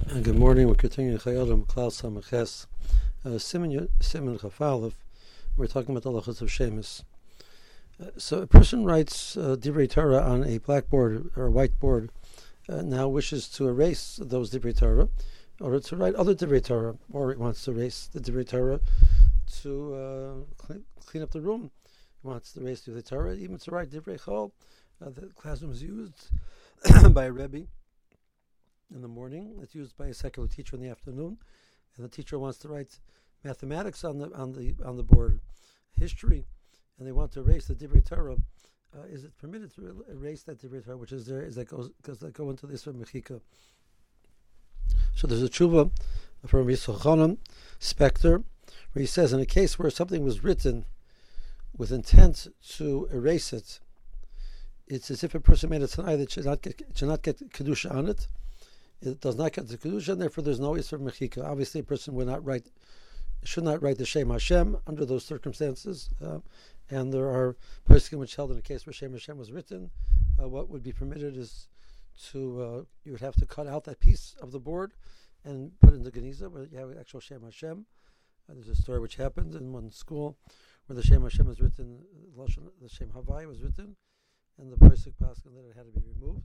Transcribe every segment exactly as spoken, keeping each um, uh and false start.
Uh, good morning. We're continuing Chayolim Klaus Hamaches Siman Siman Chafalef. We're talking about the halachos of Shemus. Uh, so a person writes uh, Divrei Torah on a blackboard or a whiteboard. Uh, now wishes to erase those Divrei Torah, or to write other Divrei Torah, or he wants to erase the Divrei Torah to uh, clean, clean up the room. He wants to erase Divrei Torah, even to write Divrei Chol. Uh, the classroom is used by a Rebbe in the morning. It's used by a secular teacher in the afternoon, and the teacher wants to write mathematics on the on the on the board, history, and they want to erase the Divrei Torah. Uh, is it permitted to erase that Divrei Torah, which is there? Is that goes because they go into this from Mechika? So there's a tshuva from Yisrael Chanan Spector, where he says in a case where something was written with intent to erase it, it's as if a person made a tanai that should not get should not get kedusha on it. It does not get the kedusha, and therefore there's no isur mechika. Obviously, a person would not write, should not write the Shem Hashem under those circumstances. Uh, and there are poskim which held in a case where Shem Hashem was written, uh, what would be permitted is to uh, you would have to cut out that piece of the board and put it in the Geniza where you have actual Shem Hashem. Uh, there's a story which happened in one school where the Shem Hashem was written, the Shem Havai was written, and the posik paskin that it had to be removed.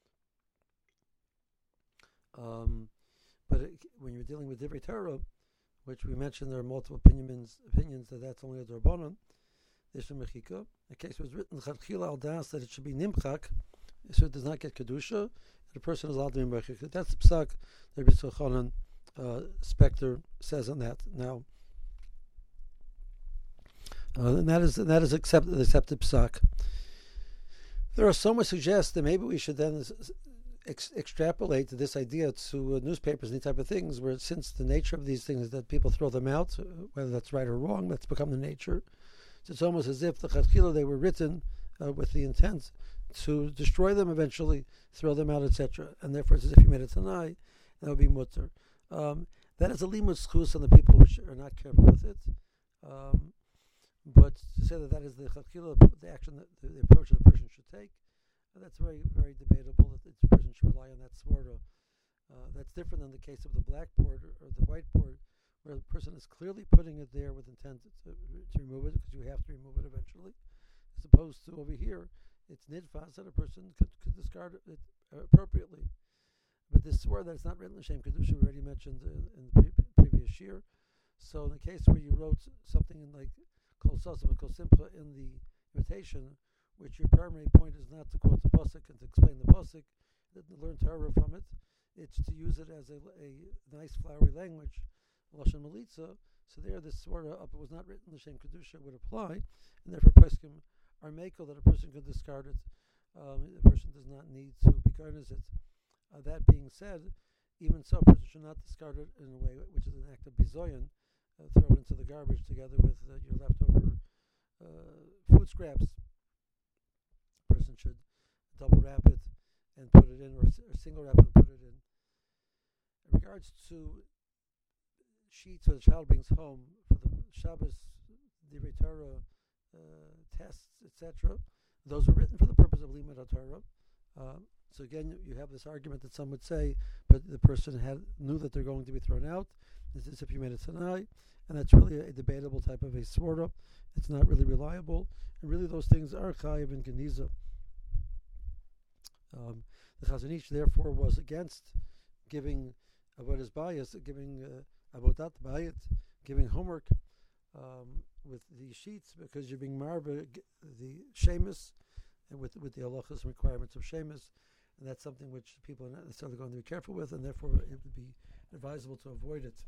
Um, but it, when you're dealing with Divrei Torah, which we mentioned, there are multiple opinions opinions that that's only a Dorbanon. There's a Mechika. The case was written Chadchila al Das that it should be Nimchak, so it does not get Kedusha, and the person is allowed to be Mechika. That's the psak that Rabbi Chanan uh, Spector says on that. Now, uh, and that is that is accepted accepted psak. There are some who suggest that maybe we should then Ex- extrapolate this idea to uh, newspapers and these type of things, where since the nature of these things is that people throw them out, uh, whether that's right or wrong, that's become the nature. So it's almost as if the Chadchila, they were written uh, with the intent to destroy them eventually, throw them out, et cetera. And therefore, it's as if you made a tanai, that would be mutter. Um, that is a limud schus on the people which are not careful with it. Um, but to say that that is the Chadchila, the action, that the, the approach that a person should take, that's very, very debatable. That the person should rely on that swarta. Uh, that's different than the case of the blackboard or, or the whiteboard, where the person is clearly putting it there with intent to, to remove it, because you have to remove it eventually. As opposed to over here, it's nidfas that a person could, could discard it appropriately. But this swar that it's not written l'shem kedusha, we already mentioned in, in the pre- previous year. So in the case where you wrote something in like kol sasim and kol simcha in the invitation, which your primary point is not to quote the pasuk and to explain the pasuk, to learn Torah from it. It's to use it as a, a nice flowery language, lashon melitza. So there, this sort of up it was not written l'shem kedusha would apply, and therefore poskim are mekel that a person could discard it. Um, the person does not need to begarnish it. Uh, that being said, even so, a person should not discard it in a way which is an act of bizoyan, uh, throw it into the garbage together with uh, your leftover uh, food scraps. Person should double wrap it and put it in, or, or single wrap it and put it in. In regards to sheets that the child brings home for the Shabbos, Divrei Torah uh, tests, et cetera, those are written for the purpose of Limud HaTorah. Uh, so again, you have this argument that some would say, but the person had knew that they're going to be thrown out. It's as if you made it tonight, and that's really a, a debatable type of a swarta. It's not really reliable, and really those things are chayiv and geniza. Um, the Chazon Ish therefore was against giving avodas bayis, giving uh, avodat bayit, giving homework um, with the sheets, because you're being marba the shemus and with with the halachas requirements of shemus, and that's something which people are not necessarily going to be careful with, and therefore it would be advisable to avoid it.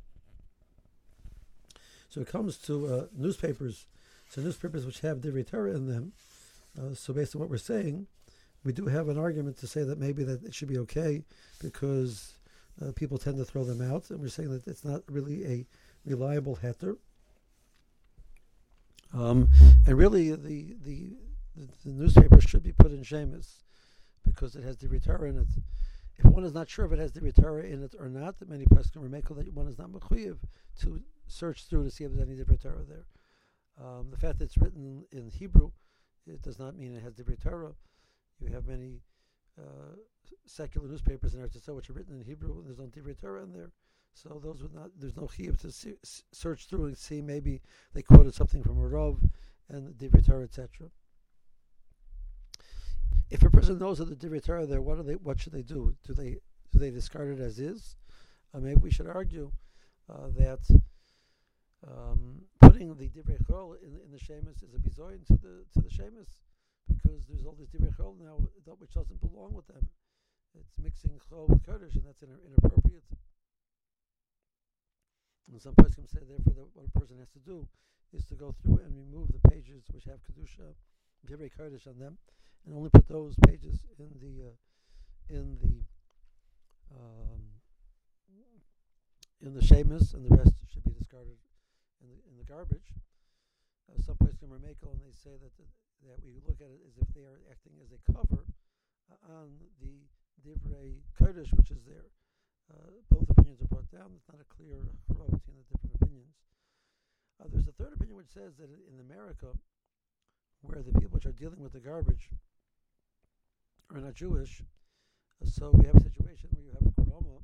So it comes to uh, newspapers, so newspapers which have Divrei Torah in them. Uh, so based on what we're saying, we do have an argument to say that maybe that it should be okay, because uh, people tend to throw them out, and we're saying that it's not really a reliable heter. Um, and really, the, the the the newspaper should be put in shemus, because it has Divrei Torah in it. If one is not sure if it has Divrei Torah in it or not, many poskim are mekel that one is not mechuyev to search through to see if there's any Divrei Torah there. Um, the fact that it's written in Hebrew, it does not mean it has Divrei Torah. You have many uh, secular newspapers in Eretz Yisrael which are written in Hebrew, and there's no Divrei Torah in there. So those would not. There's no chiyuv to see, search through and see maybe they quoted something from a Rav and the Divrei Torah, et cetera. If a person knows that the Divrei Torah there, what are they? What should they do? Do they do they discard it as is? Uh, maybe we should argue uh, that um, putting the Divrei Chol in, in the Shemus is a bizoyin to the to the Shemus, because there's all this Divrei Chol now which doesn't belong with them. It's mixing Chol with Kodesh, and that's inappropriate. And some poskim say, therefore, that what a person has to do is to go through and remove the pages which have Kedusha, Divrei Kodesh on them, and only put those pages in the uh, in the um, in the Shemus, and the rest should be discarded in the in the garbage. Uh, some poskim are makel, and they say that the, that we look at it as if they are acting as a cover uh, on the Divrei Kodesh, which is there. Uh, both opinions are brought down. It's not a clear hachra between the different opinions. Uh, there's a third opinion which says that in America, where the people which are dealing with the garbage are not Jewish, uh, so we have a situation where you have a groma,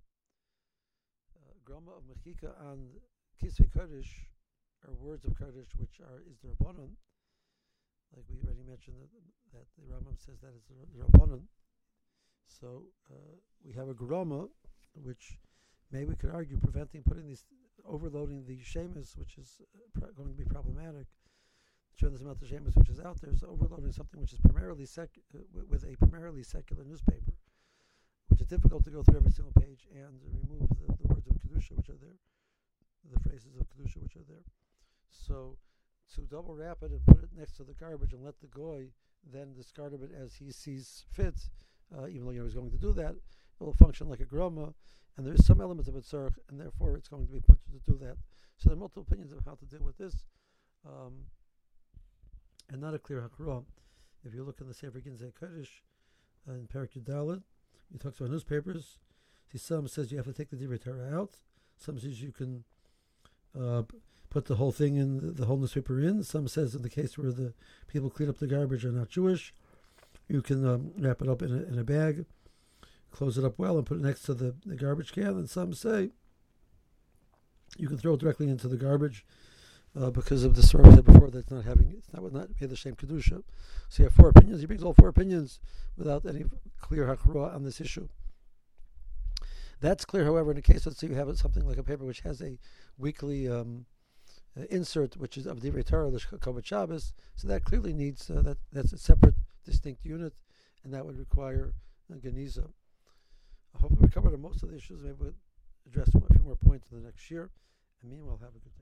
uh, groma of mechika on Kisvei Kodesh, or words of Kodesh, which are is the Rabbanon. Like we already mentioned that, that the Rambam says that is the, the Rabbanon. So uh, we have a groma, which maybe we could argue preventing putting these, overloading the Shemus, which is uh, pro- going to be problematic. The tremendous amount of Shemus which is out there, so overloading something which is primarily sec- uh, w- with a primarily secular newspaper, which is difficult to go through every single page and remove the, the words of Kedusha which are there, the phrases of Kedusha which are there. So to double wrap it and put it next to the garbage and let the goy then discard of it as he sees fit, uh, even though you know he's going to do that, it will function like a groma, and there is some element of a tzarech, and therefore it's going to be pointed to do that. So there are multiple opinions of how to deal with this, um, and not a clear hakra. If you look in the Sefer Ginzei Kodesh uh, in Perek Yudalid, he talks about newspapers. See, some says you have to take the Divrei Torah out. Some says you can uh, put the whole thing in, the, the whole newspaper in. Some says in the case where the people clean up the garbage are not Jewish, you can um, wrap it up in a, in a bag, close it up well, and put it next to the, the garbage can. And some say you can throw it directly into the garbage uh, because of the story I said before that it's not having it's not not made the same kedusha. So you have four opinions. He brings all four opinions without any clear hakra on this issue. That's clear, however, in a case, let's say you have something like a paper which has a weekly um, uh, insert, which is of Divrei Torah, the Kavod Shabbos. So that clearly needs uh, that. That's a separate, distinct unit, and that would require a geniza. I hope we covered most of the issues. Maybe we'll address a few more points in the next year. And meanwhile, have a good day.